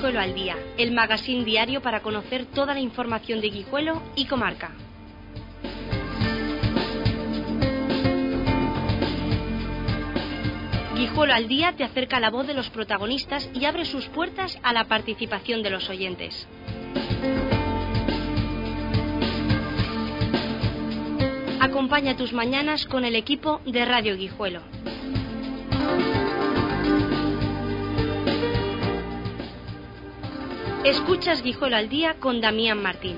Guijuelo al Día, el magazín diario para conocer toda la información de Guijuelo y comarca. Guijuelo al Día te acerca la voz de los protagonistas y abre sus puertas a la participación de los oyentes. Acompaña tus mañanas con el equipo de Radio Guijuelo. Escuchas Guijuelo al Día con Damián Martín.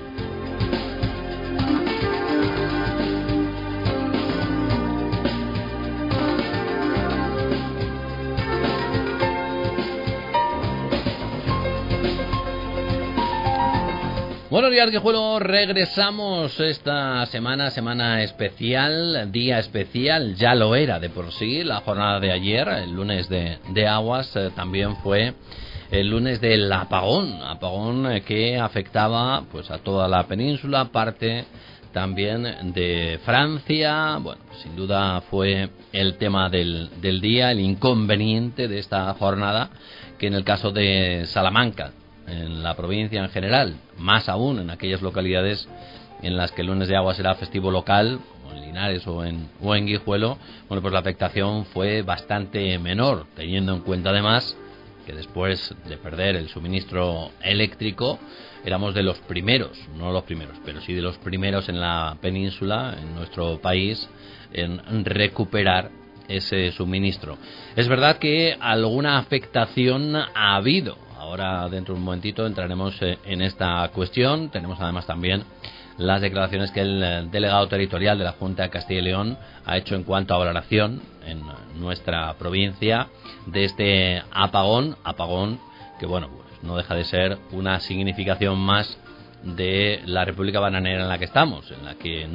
Buenos días, Guijuelo. Regresamos esta semana especial, día especial. Ya lo era de por sí la jornada de ayer, el lunes de Aguas, también fue el lunes del apagón que afectaba pues a toda la península, parte también de Francia. Bueno, sin duda fue el tema del día, el inconveniente de esta jornada, que en el caso de Salamanca, en la provincia en general, más aún en aquellas localidades en las que el lunes de Aguas era festivo local, en Linares o en Guijuelo, bueno, pues la afectación fue bastante menor, teniendo en cuenta además que después de perder el suministro eléctrico éramos de los primeros, no los primeros, pero sí de los primeros en la península, en nuestro país, en recuperar ese suministro. Es verdad que alguna afectación ha habido. Ahora, dentro de un momentito, entraremos en esta cuestión. Tenemos además también las declaraciones que el delegado territorial de la Junta de Castilla y León ha hecho en cuanto a valoración en nuestra provincia de este apagón que, bueno, pues no deja de ser una significación más de la República Bananera en la que estamos, en la que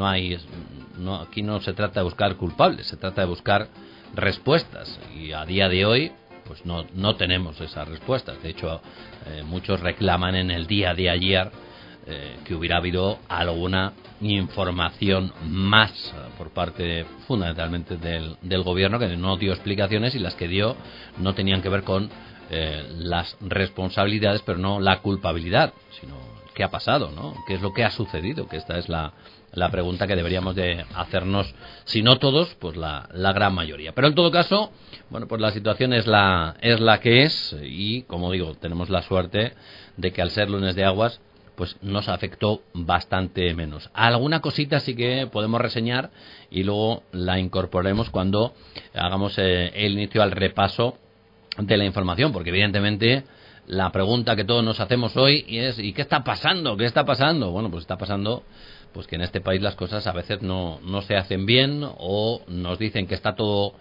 aquí no se trata de buscar culpables, se trata de buscar respuestas, y a día de hoy pues no tenemos esas respuestas. De hecho, muchos reclaman en el día de ayer que hubiera habido alguna información más por parte fundamentalmente del gobierno, que no dio explicaciones, y las que dio no tenían que ver con las responsabilidades, pero no la culpabilidad, sino qué ha pasado, ¿no? ¿Qué es lo que ha sucedido? Que esta es la pregunta que deberíamos de hacernos, si no todos, pues la gran mayoría. Pero en todo caso, bueno, pues la situación es la que es, y como digo, tenemos la suerte de que al ser lunes de Aguas, pues nos afectó bastante menos. Alguna cosita sí que podemos reseñar y luego la incorporaremos cuando hagamos el inicio al repaso de la información, porque evidentemente la pregunta que todos nos hacemos hoy es: ¿y qué está pasando? ¿Qué está pasando? Bueno, pues está pasando pues que en este país las cosas a veces no se hacen bien, o nos dicen que está todo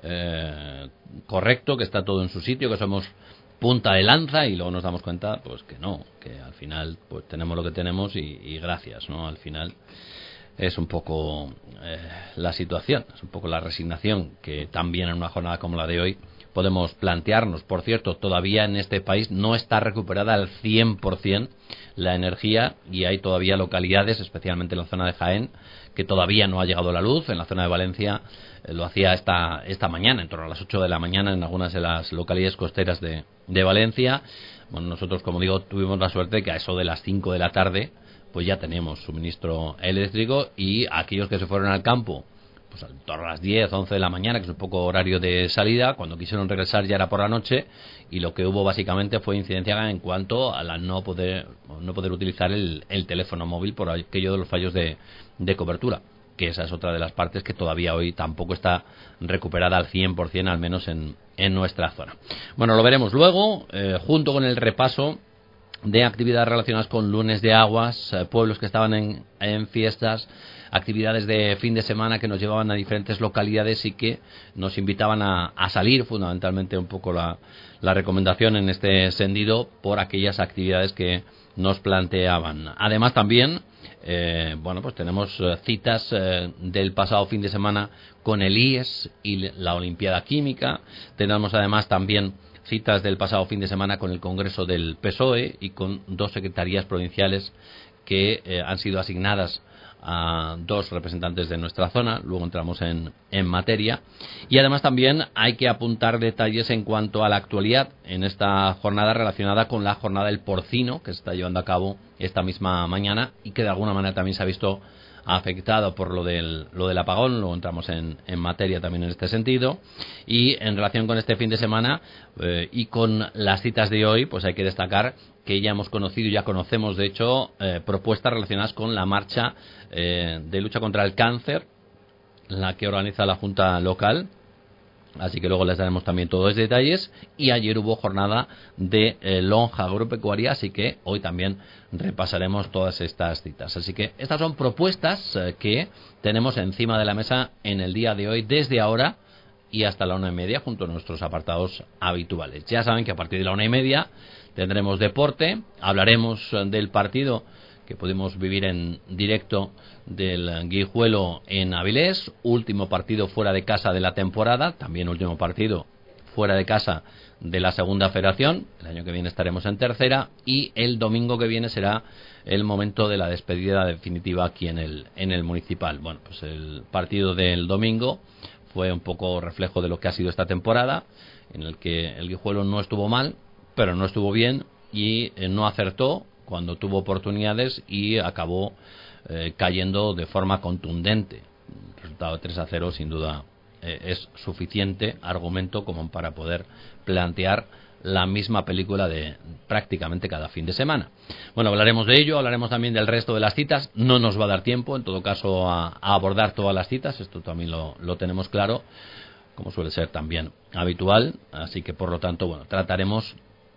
correcto, que está todo en su sitio, que somos punta de lanza, y luego nos damos cuenta pues que no, que al final pues tenemos lo que tenemos y gracias, ¿no? Al final es un poco la situación, es un poco la resignación que también en una jornada como la de hoy podemos plantearnos. Por cierto, todavía en este país no está recuperada al 100% la energía, y hay todavía localidades, especialmente en la zona de Jaén, que todavía no ha llegado la luz. En la zona de Valencia lo hacía esta mañana, en torno a las 8 de la mañana, en algunas de las localidades costeras de Valencia. Bueno, nosotros, como digo, tuvimos la suerte de que a eso de las 5 de la tarde pues ya teníamos suministro eléctrico, y aquellos que se fueron al campo pues en torno a las 10, 11 de la mañana, que es un poco horario de salida, cuando quisieron regresar ya era por la noche, y lo que hubo básicamente fue incidencia en cuanto a la no poder utilizar el teléfono móvil por aquello de los fallos de cobertura, que esa es otra de las partes que todavía hoy tampoco está recuperada al 100%, al menos en nuestra zona. Bueno, lo veremos luego, junto con el repaso de actividades relacionadas con lunes de Aguas, pueblos que estaban en fiestas, actividades de fin de semana que nos llevaban a diferentes localidades y que nos invitaban a salir, fundamentalmente un poco la recomendación en este sentido, por aquellas actividades que nos planteaban. Además también, bueno, pues tenemos citas del pasado fin de semana con el IES y la Olimpiada Química. Tenemos además también citas del pasado fin de semana con el Congreso del PSOE y con 2 secretarías provinciales que han sido asignadas a 2 representantes de nuestra zona, luego entramos en materia. Y además también hay que apuntar detalles en cuanto a la actualidad en esta jornada relacionada con la jornada del porcino que se está llevando a cabo esta misma mañana y que de alguna manera también se ha visto afectado por lo del apagón. Luego entramos en materia también en este sentido. Y en relación con este fin de semana y con las citas de hoy, pues hay que destacar que ya hemos conocido, ya conocemos de hecho propuestas relacionadas con la marcha de lucha contra el cáncer, la que organiza la Junta Local. Así que luego les daremos también todos los detalles. Y ayer hubo jornada de lonja agropecuaria, así que hoy también repasaremos todas estas citas. Así que estas son propuestas que tenemos encima de la mesa en el día de hoy, desde ahora y hasta la 1:30, junto a nuestros apartados habituales. Ya saben que a partir de la 1:30 tendremos deporte, hablaremos del partido que pudimos vivir en directo del Guijuelo en Avilés, último partido fuera de casa de la temporada, también último partido fuera de casa de la segunda federación. El año que viene estaremos en tercera y el domingo que viene será el momento de la despedida definitiva aquí en el municipal. Bueno, pues el partido del domingo fue un poco reflejo de lo que ha sido esta temporada, en el que el Guijuelo no estuvo mal, pero no estuvo bien y no acertó cuando tuvo oportunidades y acabó cayendo de forma contundente. El resultado de 3-0 sin duda es suficiente argumento como para poder plantear la misma película de prácticamente cada fin de semana. Bueno, hablaremos de ello, hablaremos también del resto de las citas. No nos va a dar tiempo, en todo caso, a abordar todas las citas, esto también lo tenemos claro, como suele ser también habitual, así que por lo tanto, bueno, trataremos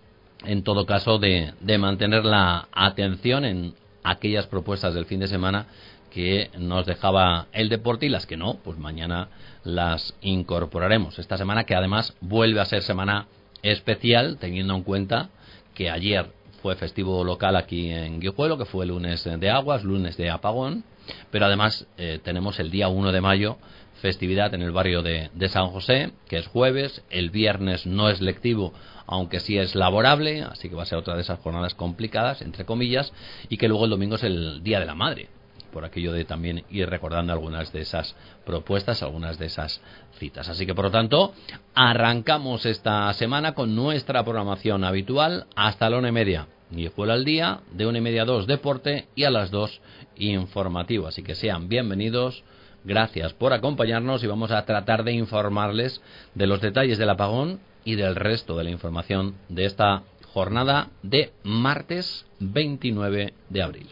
en todo caso de mantener la atención en aquellas propuestas del fin de semana que nos dejaba el deporte y las que no, pues mañana las incorporaremos. Esta semana que además vuelve a ser semana especial, teniendo en cuenta que ayer fue festivo local aquí en Guijuelo, que fue lunes de aguas, lunes de apagón, pero además tenemos el día 1 de mayo festividad en el barrio de San José, que es jueves. El viernes no es lectivo, aunque sí es laborable, así que va a ser otra de esas jornadas complicadas, entre comillas, y que luego el domingo es el Día de la Madre, por aquello de también ir recordando algunas de esas propuestas, algunas de esas citas. Así que por lo tanto, arrancamos esta semana con nuestra programación habitual hasta la 1:30. Guijuelo al día, de 1:30 a 2 deporte y a las 2 informativo. Así que sean bienvenidos. Gracias por acompañarnos y vamos a tratar de informarles de los detalles del apagón y del resto de la información de esta jornada de martes 29 de abril.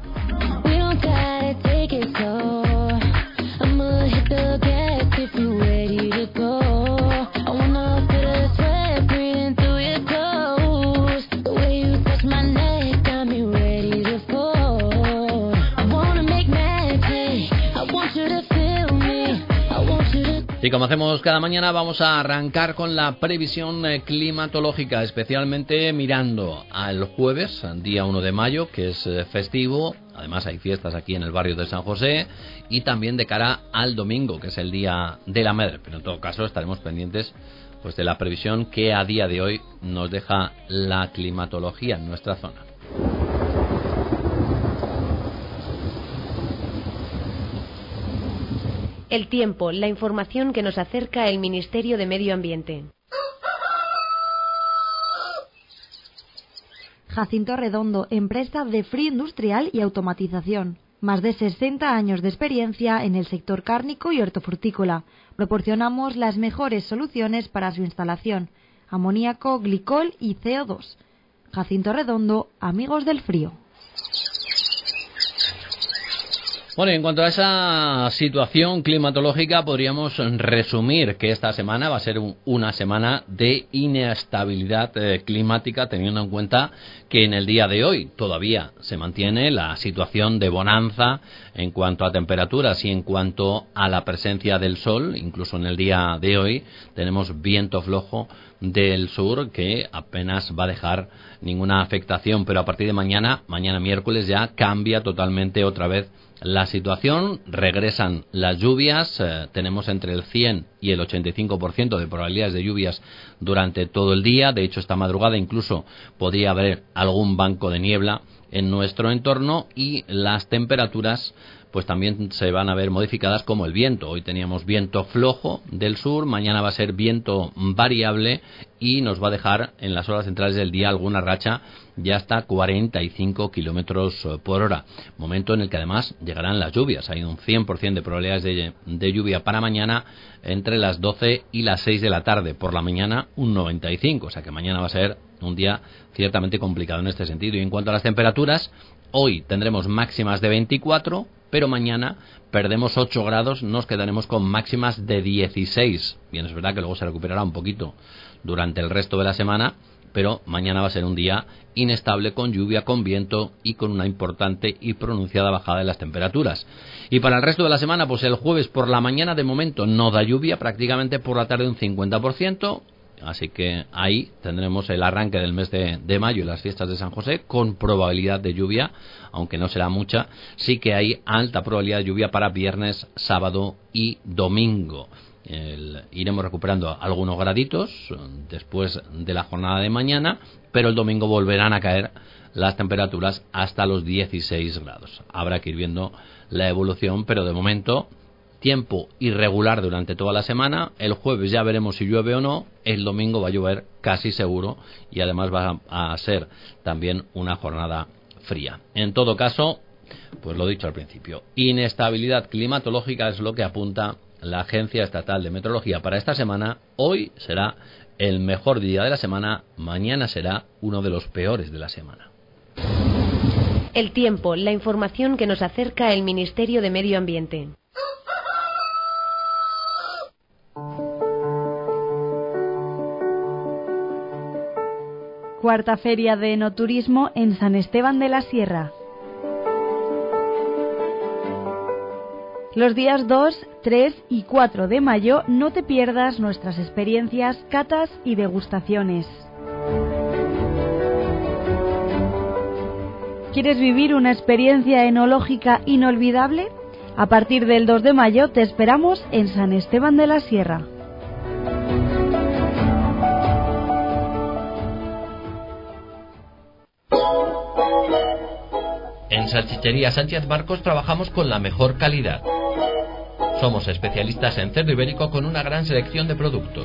Y como hacemos cada mañana, vamos a arrancar con la previsión climatológica, especialmente mirando al jueves, día 1 de mayo, que es festivo. Además hay fiestas aquí en el barrio de San José, y también de cara al domingo, que es el Día de la Madre. Pero en todo caso estaremos pendientes pues de la previsión que a día de hoy nos deja la climatología en nuestra zona. El tiempo, la información que nos acerca el Ministerio de Medio Ambiente. Jacinto Redondo, empresa de frío industrial y automatización. Más de 60 años de experiencia en el sector cárnico y hortofrutícola. Proporcionamos las mejores soluciones para su instalación: amoníaco, glicol y CO2. Jacinto Redondo, amigos del frío. Bueno, en cuanto a esa situación climatológica, podríamos resumir que esta semana va a ser una semana de inestabilidad climática, teniendo en cuenta que en el día de hoy todavía se mantiene la situación de bonanza en cuanto a temperaturas y en cuanto a la presencia del sol. Incluso en el día de hoy tenemos viento flojo del sur que apenas va a dejar ninguna afectación, pero a partir de mañana miércoles, ya cambia totalmente otra vez la situación. Regresan las lluvias, tenemos entre el 100 y el 85% de probabilidades de lluvias durante todo el día. De hecho, esta madrugada incluso podría haber algún banco de niebla en nuestro entorno, y las temperaturas pues también se van a ver modificadas, como el viento. Hoy teníamos viento flojo del sur, mañana va a ser viento variable y nos va a dejar en las horas centrales del día alguna racha ya hasta 45 kilómetros por hora. Momento en el que además llegarán las lluvias. Hay un 100% de probabilidades de lluvia para mañana entre las 12 y las 6 de la tarde. Por la mañana un 95, o sea que mañana va a ser un día ciertamente complicado en este sentido. Y en cuanto a las temperaturas, hoy tendremos máximas de 24, pero mañana perdemos 8 grados, nos quedaremos con máximas de 16. Bien, es verdad que luego se recuperará un poquito durante el resto de la semana, pero mañana va a ser un día inestable, con lluvia, con viento y con una importante y pronunciada bajada de las temperaturas. Y para el resto de la semana, pues el jueves por la mañana de momento no da lluvia, prácticamente por la tarde un 50%, así que ahí tendremos el arranque del mes de mayo y las fiestas de San José con probabilidad de lluvia, aunque no será mucha. Sí que hay alta probabilidad de lluvia para viernes, sábado y domingo. Iremos recuperando algunos graditos después de la jornada de mañana, pero el domingo volverán a caer las temperaturas hasta los 16 grados. Habrá que ir viendo la evolución, pero de momento tiempo irregular durante toda la semana. El jueves ya veremos si llueve o no. El domingo va a llover casi seguro y además va a ser también una jornada fría. En todo caso, pues lo dicho al principio, inestabilidad climatológica es lo que apunta la Agencia Estatal de Meteorología para esta semana. Hoy será el mejor día de la semana, mañana será uno de los peores de la semana. El tiempo, la información que nos acerca el Ministerio de Medio Ambiente. Cuarta Feria de Enoturismo en San Esteban de la Sierra. Los días 2, 3 y 4 de mayo no te pierdas nuestras experiencias, catas y degustaciones. ¿Quieres vivir una experiencia enológica inolvidable? A partir del 2 de mayo te esperamos en San Esteban de la Sierra. En Salchichería Sánchez Marcos trabajamos con la mejor calidad. Somos especialistas en cerdo ibérico con una gran selección de productos.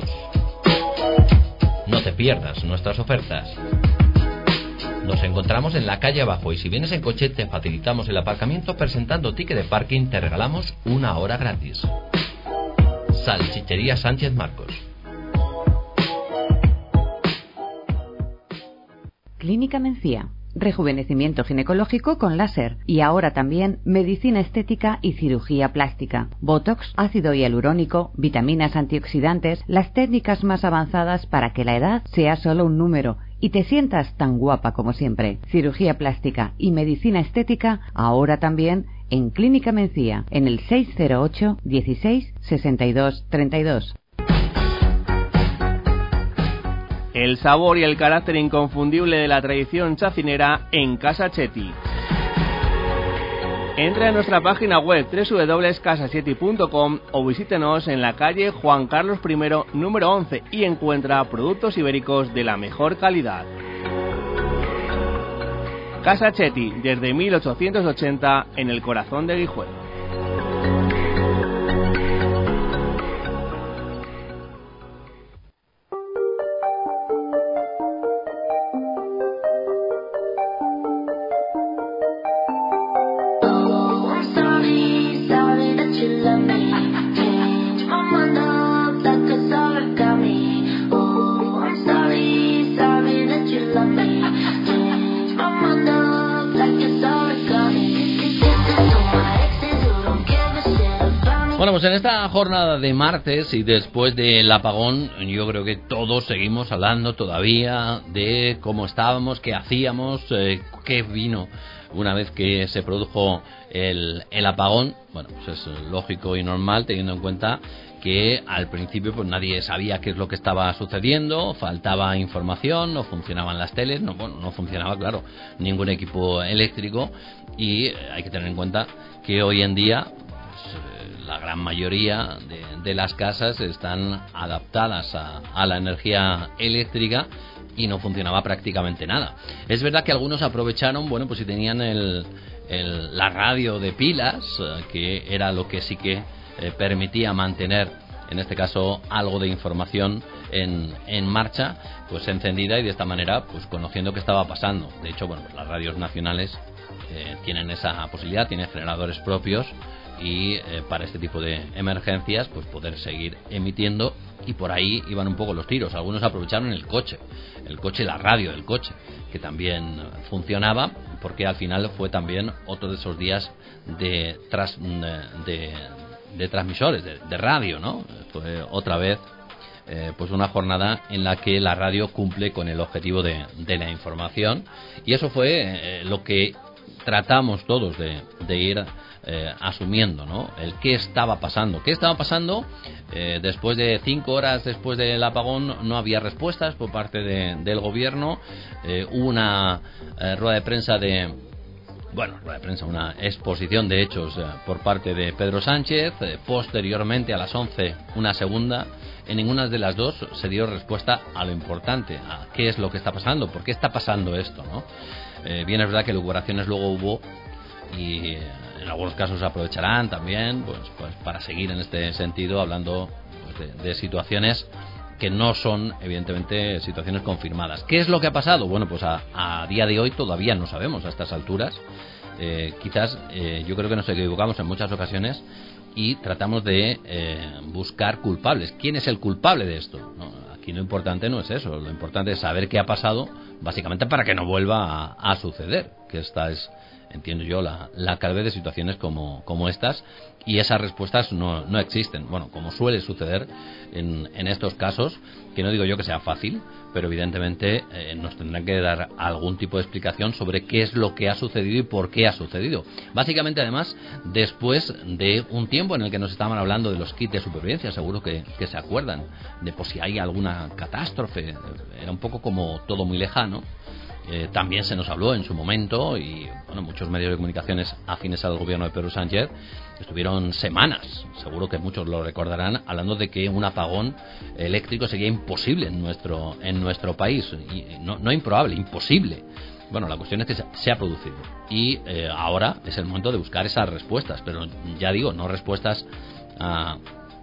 No te pierdas nuestras ofertas. Nos encontramos en la calle abajo y si vienes en coche te facilitamos el aparcamiento. Presentando ticket de parking te regalamos 1 hora gratis. Salchichería Sánchez Marcos. Clínica Mencía. Rejuvenecimiento ginecológico con láser y ahora también medicina estética y cirugía plástica, botox, ácido hialurónico, vitaminas antioxidantes, las técnicas más avanzadas para que la edad sea solo un número y te sientas tan guapa como siempre. Cirugía plástica y medicina estética ahora también en Clínica Mencía, en el 608 16 62 32. El sabor y el carácter inconfundible de la tradición chacinera en Casa Chetti. Entre a nuestra página web www.casachetti.com o visítenos en la calle Juan Carlos I, número 11 y encuentra productos ibéricos de la mejor calidad. Casa Chetti, desde 1880 en el corazón de Guijuelo. Bueno, pues en esta jornada de martes y después del apagón, yo creo que todos seguimos hablando todavía de cómo estábamos, qué hacíamos, qué vino una vez que se produjo el apagón. Bueno, pues es lógico y normal, teniendo en cuenta que al principio pues nadie sabía qué es lo que estaba sucediendo, faltaba información, no funcionaban las teles, no funcionaba, claro, ningún equipo eléctrico, y hay que tener en cuenta que hoy en día la gran mayoría de las casas están adaptadas a la energía eléctrica y no funcionaba prácticamente nada. Es verdad que algunos aprovecharon, bueno, pues si tenían la radio de pilas, que era lo que sí que permitía mantener, en este caso, algo de información en marcha, pues encendida, y de esta manera pues conociendo qué estaba pasando. De hecho, bueno, pues las radios nacionales tienen esa posibilidad, tienen generadores propios, y para este tipo de emergencias pues poder seguir emitiendo, y por ahí iban un poco los tiros. Algunos aprovecharon el coche, la radio del coche, que también funcionaba, porque al final fue también otro de esos días de transmisores de radio, ¿no? Fue otra vez pues una jornada en la que la radio cumple con el objetivo de la información, y eso fue lo que tratamos todos de ir asumiendo, ¿no? El qué estaba pasando. Después de 5 horas después del apagón no había respuestas por parte del gobierno. Hubo una rueda de prensa una exposición de hechos por parte de Pedro Sánchez. Posteriormente, a las 11, una segunda. En ninguna de las dos se dio respuesta a lo importante, a qué es lo que está pasando, por qué está pasando esto, ¿no? Bien, es verdad que elucubraciones luego hubo, y en algunos casos se aprovecharán también pues para seguir en este sentido hablando pues, de situaciones que no son evidentemente situaciones confirmadas. ¿Qué es lo que ha pasado? Bueno, pues a día de hoy todavía no sabemos a estas alturas. Quizás yo creo que nos equivocamos en muchas ocasiones y tratamos de buscar culpables. ¿Quién es el culpable de esto? No, aquí lo importante no es eso, lo importante es saber qué ha pasado, básicamente para que no vuelva a suceder, que esta es, entiendo yo, la clave de situaciones como estas, y esas respuestas no existen. Bueno, como suele suceder en estos casos, que no digo yo que sea fácil, pero evidentemente nos tendrán que dar algún tipo de explicación sobre qué es lo que ha sucedido y por qué ha sucedido. Básicamente, además, después de un tiempo en el que nos estaban hablando de los kits de supervivencia, seguro que se acuerdan, de por si hay alguna catástrofe, era un poco como todo muy lejano. También se nos habló en su momento, y bueno, muchos medios de comunicaciones afines al gobierno de Pedro Sánchez estuvieron semanas, seguro que muchos lo recordarán, hablando de que un apagón eléctrico sería imposible en nuestro país, y no improbable, imposible. Bueno, la cuestión es que se ha producido, y ahora es el momento de buscar esas respuestas, pero ya digo, no respuestas a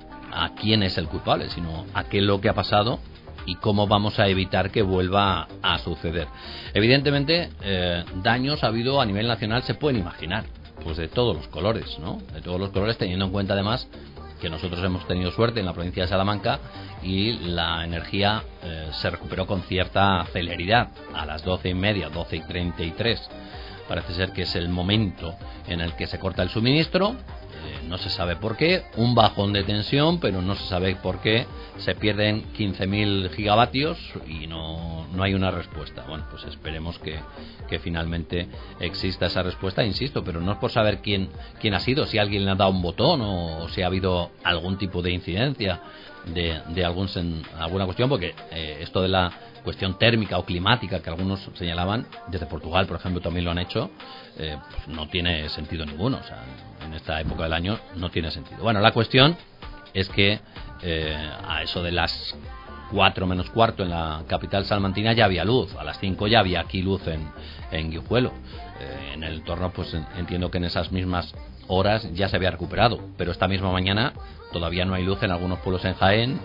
quién es el culpable, sino a qué es lo que ha pasado y cómo vamos a evitar que vuelva a suceder. Evidentemente, daños ha habido a nivel nacional, se pueden imaginar, pues de todos los colores, ¿no? De todos los colores, teniendo en cuenta además que nosotros hemos tenido suerte en la provincia de Salamanca y la energía se recuperó con cierta celeridad. A las 12:30, 12:33, parece ser que es el momento en el que se corta el suministro. No se sabe por qué, un bajón de tensión, pero no se sabe por qué se pierden 15.000 gigavatios y no hay una respuesta. Bueno, pues esperemos que finalmente exista esa respuesta, insisto, pero no es por saber quién ha sido, si alguien le ha dado un botón o si ha habido algún tipo de incidencia de alguna cuestión, porque esto de la cuestión térmica o climática que algunos señalaban, desde Portugal por ejemplo también lo han hecho, pues no tiene sentido ninguno. O sea, en esta época del año no tiene sentido. Bueno, la cuestión es que a eso de las 4 menos cuarto en la capital salmantina ya había luz, a las 5 ya había aquí luz en Guijuelo. En el entorno pues entiendo que en esas mismas horas ya se había recuperado, pero esta misma mañana todavía no hay luz en algunos pueblos en Jaén.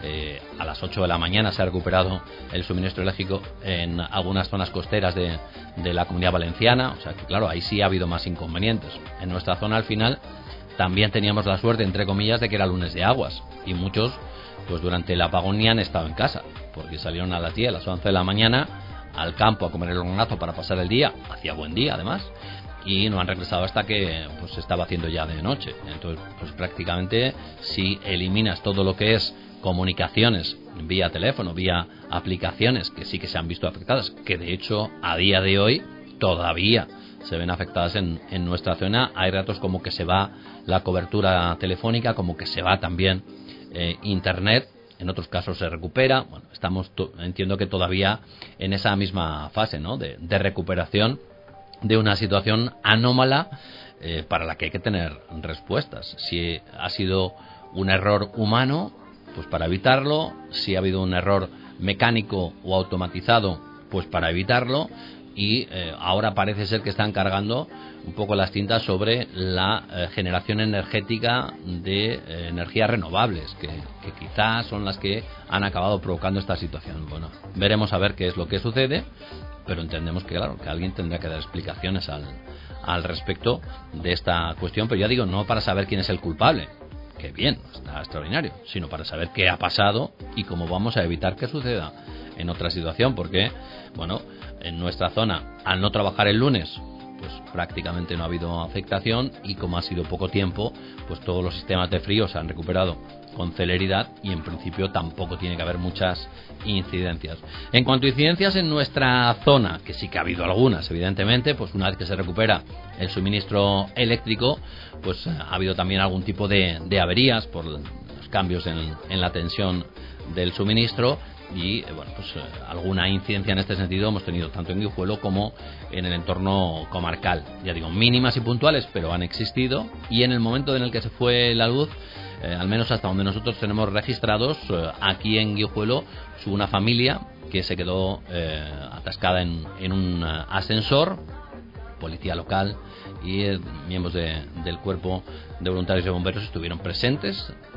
A las 8 de la mañana se ha recuperado el suministro eléctrico en algunas zonas costeras de la Comunidad Valenciana. O sea que claro, ahí sí ha habido más inconvenientes. En nuestra zona al final también teníamos la suerte, entre comillas, de que era lunes de aguas, y muchos pues durante el apagón ni han estado en casa, porque salieron a las 10, a las 11 de la mañana al campo a comer el longazo para pasar el día, hacía buen día además, y no han regresado hasta que pues se estaba haciendo ya de noche. Entonces pues prácticamente si eliminas todo lo que es comunicaciones vía teléfono, vía aplicaciones, que sí que se han visto afectadas, que de hecho a día de hoy todavía se ven afectadas en nuestra zona. Hay ratos como que se va la cobertura telefónica, como que se va también internet, en otros casos se recupera. Bueno, estamos entiendo que todavía en esa misma fase, ¿no?, de recuperación de una situación anómala para la que hay que tener respuestas. Si ha sido un error humano, pues para evitarlo; si ha habido un error mecánico o automatizado, pues para evitarlo; y ahora parece ser que están cargando un poco las tintas sobre la generación energética de energías renovables, que quizás son las que han acabado provocando esta situación. Bueno, veremos a ver qué es lo que sucede, pero entendemos que, claro, que alguien tendrá que dar explicaciones al respecto de esta cuestión, pero ya digo, no para saber quién es el culpable, que bien, está extraordinario, sino para saber qué ha pasado y cómo vamos a evitar que suceda en otra situación, porque, bueno, en nuestra zona, al no trabajar el lunes, pues prácticamente no ha habido afectación, y como ha sido poco tiempo, pues todos los sistemas de frío se han recuperado con celeridad y en principio tampoco tiene que haber muchas incidencias. En cuanto a incidencias en nuestra zona, que sí que ha habido algunas, evidentemente, pues una vez que se recupera el suministro eléctrico, pues ha habido también algún tipo de averías por los cambios en la tensión del suministro. Y bueno, pues alguna incidencia en este sentido hemos tenido tanto en Guijuelo como en el entorno comarcal. Ya digo, mínimas y puntuales, pero han existido. Y en el momento en el que se fue la luz, al menos hasta donde nosotros tenemos registrados, aquí en Guijuelo, hubo una familia que se quedó atascada en un ascensor. Policía local y miembros del cuerpo de voluntarios de bomberos estuvieron presentes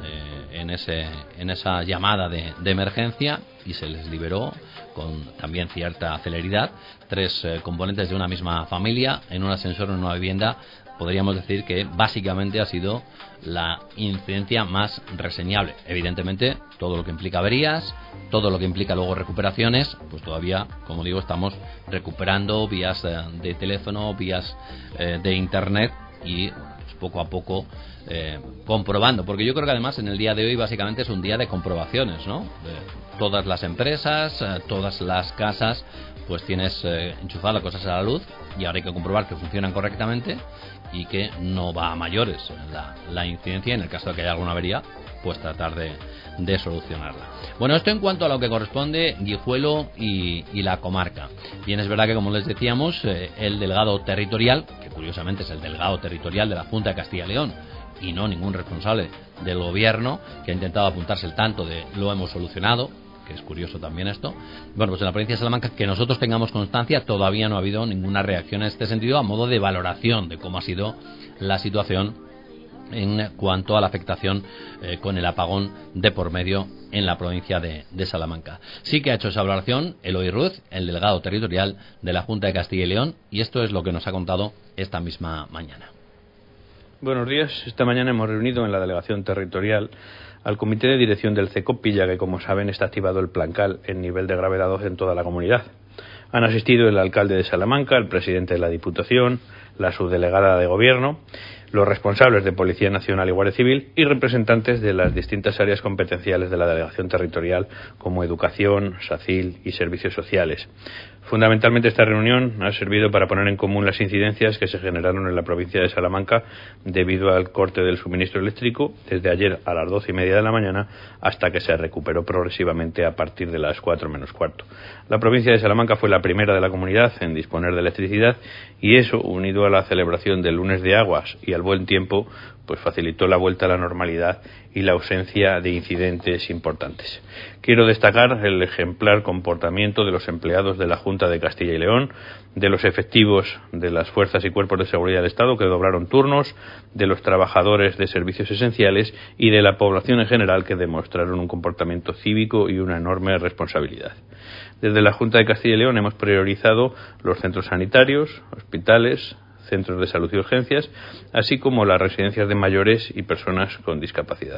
en esa llamada de emergencia, y se les liberó con también cierta celeridad 3 componentes de una misma familia en un ascensor en una vivienda. Podríamos decir que básicamente ha sido la incidencia más reseñable. Evidentemente, todo lo que implica averías, todo lo que implica luego recuperaciones, pues todavía, como digo, estamos recuperando vías de teléfono, vías de internet, y pues poco a poco comprobando, porque yo creo que además en el día de hoy básicamente es un día de comprobaciones, ¿no? Todas las empresas, todas las casas, pues tienes enchufadas cosas a la luz, y ahora hay que comprobar que funcionan correctamente y que no va a mayores la incidencia. En el caso de que haya alguna avería, pues tratar de solucionarla. Bueno, esto en cuanto a lo que corresponde Guijuelo y la comarca. Bien, es verdad que, como les decíamos, el delegado territorial, que curiosamente es el delegado territorial de la Junta de Castilla y León y no ningún responsable del gobierno, que ha intentado apuntarse el tanto de lo hemos solucionado, que es curioso también esto. Bueno, pues en la provincia de Salamanca, que nosotros tengamos constancia, todavía no ha habido ninguna reacción en este sentido, a modo de valoración de cómo ha sido la situación en cuanto a la afectación con el apagón de por medio en la provincia de Salamanca. Sí que ha hecho esa valoración Eloy Ruz, el delegado territorial de la Junta de Castilla y León, y esto es lo que nos ha contado esta misma mañana. Buenos días. Esta mañana hemos reunido en la delegación territorial al comité de dirección del CECOPI, ya que, como saben, está activado el plan CAL en nivel de gravedad 2 en toda la comunidad. Han asistido el alcalde de Salamanca, el presidente de la Diputación, la subdelegada de Gobierno, los responsables de Policía Nacional y Guardia Civil y representantes de las distintas áreas competenciales de la delegación territorial, como Educación, SACIL y Servicios Sociales. Fundamentalmente, esta reunión ha servido para poner en común las incidencias que se generaron en la provincia de Salamanca debido al corte del suministro eléctrico desde ayer a las 12:30 de la mañana hasta que se recuperó progresivamente a partir de las 4 menos cuarto. La provincia de Salamanca fue la primera de la comunidad en disponer de electricidad, y eso, unido a la celebración del lunes de aguas y al buen tiempo, pues facilitó la vuelta a la normalidad y la ausencia de incidentes importantes. Quiero destacar el ejemplar comportamiento de los empleados de la Junta de Castilla y León, de los efectivos de las fuerzas y cuerpos de seguridad del Estado que doblaron turnos, de los trabajadores de servicios esenciales y de la población en general, que demostraron un comportamiento cívico y una enorme responsabilidad. Desde la Junta de Castilla y León hemos priorizado los centros sanitarios, hospitales, centros de salud y urgencias, así como las residencias de mayores y personas con discapacidad.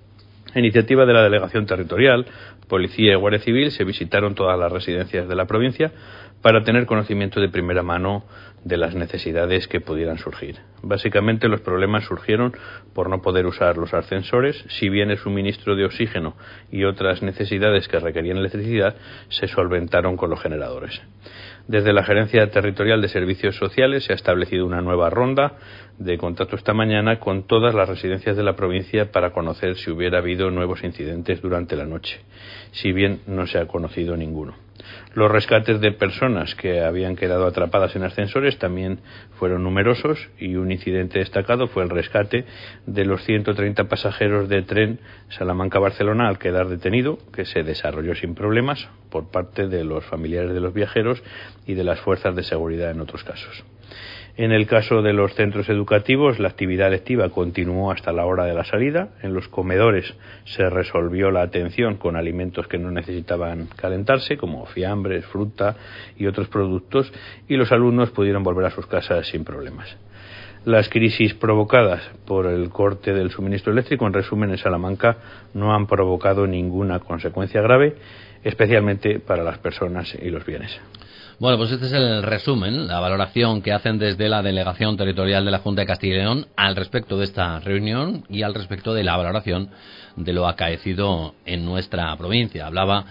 A iniciativa de la delegación territorial, Policía y Guardia Civil se visitaron todas las residencias de la provincia para tener conocimiento de primera mano de las necesidades que pudieran surgir. Básicamente, los problemas surgieron por no poder usar los ascensores, si bien el suministro de oxígeno y otras necesidades que requerían electricidad se solventaron con los generadores. Desde la Gerencia Territorial de Servicios Sociales se ha establecido una nueva ronda de contacto esta mañana con todas las residencias de la provincia para conocer si hubiera habido nuevos incidentes durante la noche, si bien no se ha conocido ninguno. Los rescates de personas que habían quedado atrapadas en ascensores también fueron numerosos, y un incidente destacado fue el rescate de los 130 pasajeros de tren Salamanca-Barcelona al quedar detenido, que se desarrolló sin problemas, por parte de los familiares de los viajeros y de las fuerzas de seguridad en otros casos. En el caso de los centros educativos, la actividad lectiva continuó hasta la hora de la salida. En los comedores se resolvió la atención con alimentos que no necesitaban calentarse, como fiambres, fruta y otros productos, y los alumnos pudieron volver a sus casas sin problemas. Las crisis provocadas por el corte del suministro eléctrico, en resumen, en Salamanca, no han provocado ninguna consecuencia grave, especialmente para las personas y los bienes. Bueno, pues este es el resumen, la valoración que hacen desde la Delegación Territorial de la Junta de Castilla y León al respecto de esta reunión y al respecto de la valoración de lo acaecido en nuestra provincia. Hablaba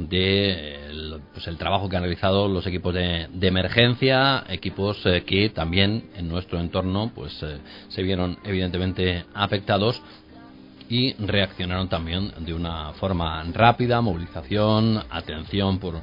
de el trabajo que han realizado los equipos de emergencia, equipos que también en nuestro entorno se vieron evidentemente afectados y reaccionaron también de una forma rápida, movilización, atención por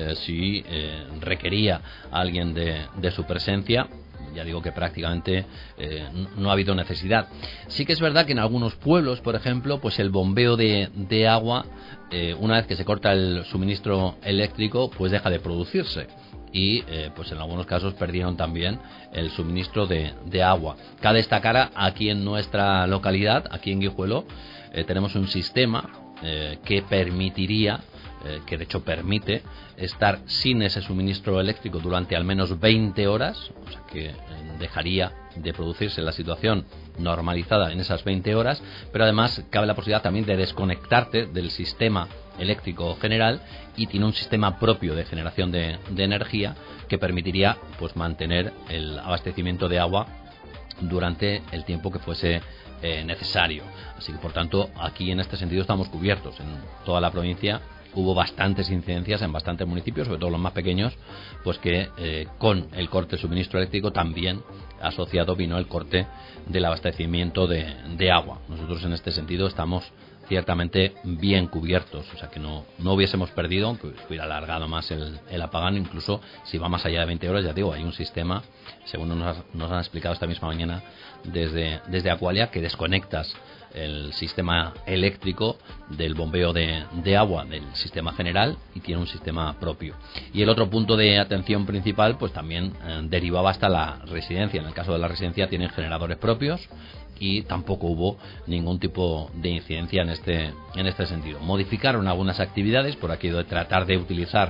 si requería alguien de su presencia. Ya digo que prácticamente no ha habido necesidad. Sí que es verdad que en algunos pueblos, por ejemplo, pues el bombeo de agua, una vez que se corta el suministro eléctrico, pues deja de producirse. Y pues en algunos casos perdieron también el suministro de agua. Cabe destacar aquí en nuestra localidad, aquí en Guijuelo, tenemos un sistema que permitiría, que de hecho permite, estar sin ese suministro eléctrico durante al menos 20 horas, o sea que dejaría de producirse la situación normalizada en esas 20 horas, pero además cabe la posibilidad también de desconectarte del sistema eléctrico general y tiene un sistema propio de generación de energía que permitiría pues mantener el abastecimiento de agua durante el tiempo que fuese necesario. Así que por tanto aquí en este sentido estamos cubiertos. En toda la provincia hubo bastantes incidencias en bastantes municipios, sobre todo los más pequeños, pues que con el corte de suministro eléctrico también asociado vino el corte del abastecimiento de agua. Nosotros en este sentido estamos ciertamente bien cubiertos, o sea que no hubiésemos perdido, aunque hubiera alargado más el apagón, incluso si va más allá de 20 horas, ya digo, hay un sistema, según nos han explicado esta misma mañana desde Aqualia, que desconectas el sistema eléctrico del bombeo de agua del sistema general y tiene un sistema propio. Y el otro punto de atención principal pues también derivaba hasta la residencia. En el caso de la residencia tienen generadores propios y tampoco hubo ningún tipo de incidencia en este sentido. Modificaron algunas actividades por aquello de tratar de utilizar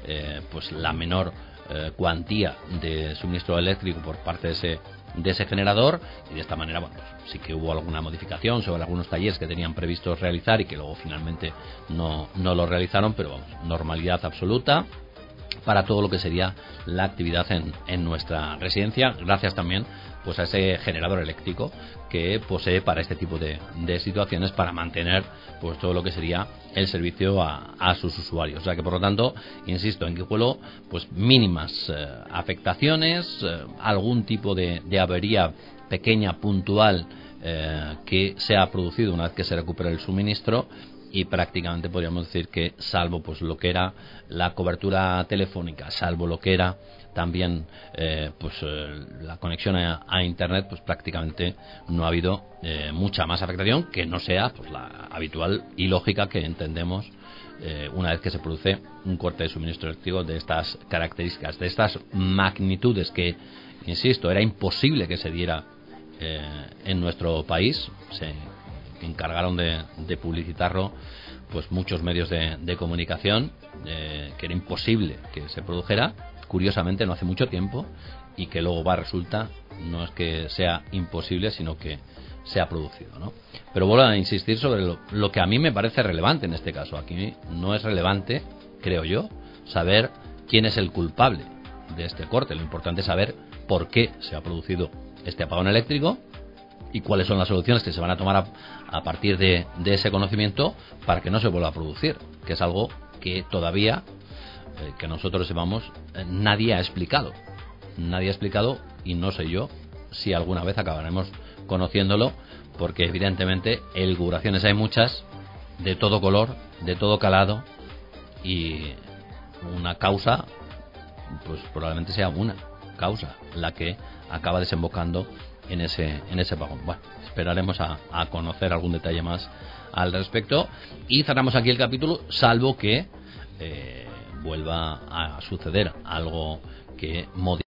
pues la menor cuantía de suministro eléctrico por parte de ese generador, y de esta manera bueno, pues sí que hubo alguna modificación sobre algunos talleres que tenían previstos realizar y que luego finalmente no lo realizaron, pero vamos, normalidad absoluta para todo lo que sería la actividad en nuestra residencia, gracias también pues a ese generador eléctrico que posee para este tipo de situaciones, para mantener pues todo lo que sería el servicio a sus usuarios. O sea que por lo tanto, insisto, en Guijuelo pues mínimas afectaciones, algún tipo de avería pequeña, puntual, que se ha producido una vez que se recupera el suministro, y prácticamente podríamos decir que salvo pues lo que era la cobertura telefónica, salvo lo que era también la conexión a internet, pues prácticamente no ha habido mucha más afectación que no sea pues la habitual y lógica que entendemos una vez que se produce un corte de suministro eléctrico de estas características, de estas magnitudes que, insisto, era imposible que se diera en nuestro país. Se encargaron de publicitarlo pues muchos medios de comunicación, que era imposible que se produjera, curiosamente no hace mucho tiempo, y que luego resulta no es que sea imposible, sino que se ha producido, ¿no? Pero vuelvo a insistir sobre lo que a mí me parece relevante en este caso. Aquí no es relevante, creo yo, saber quién es el culpable de este corte. Lo importante es saber por qué se ha producido este apagón eléctrico y cuáles son las soluciones que se van a tomar a partir de ese conocimiento para que no se vuelva a producir, que es algo que todavía, que nosotros sepamos, nadie ha explicado, y no sé yo si alguna vez acabaremos conociéndolo, porque evidentemente elucubraciones hay muchas, de todo color, de todo calado, y una causa pues probablemente sea una causa la que acaba desembocando en ese apagón. Bueno, esperaremos a conocer algún detalle más al respecto y cerramos aquí el capítulo, salvo que vuelva a suceder algo que modifique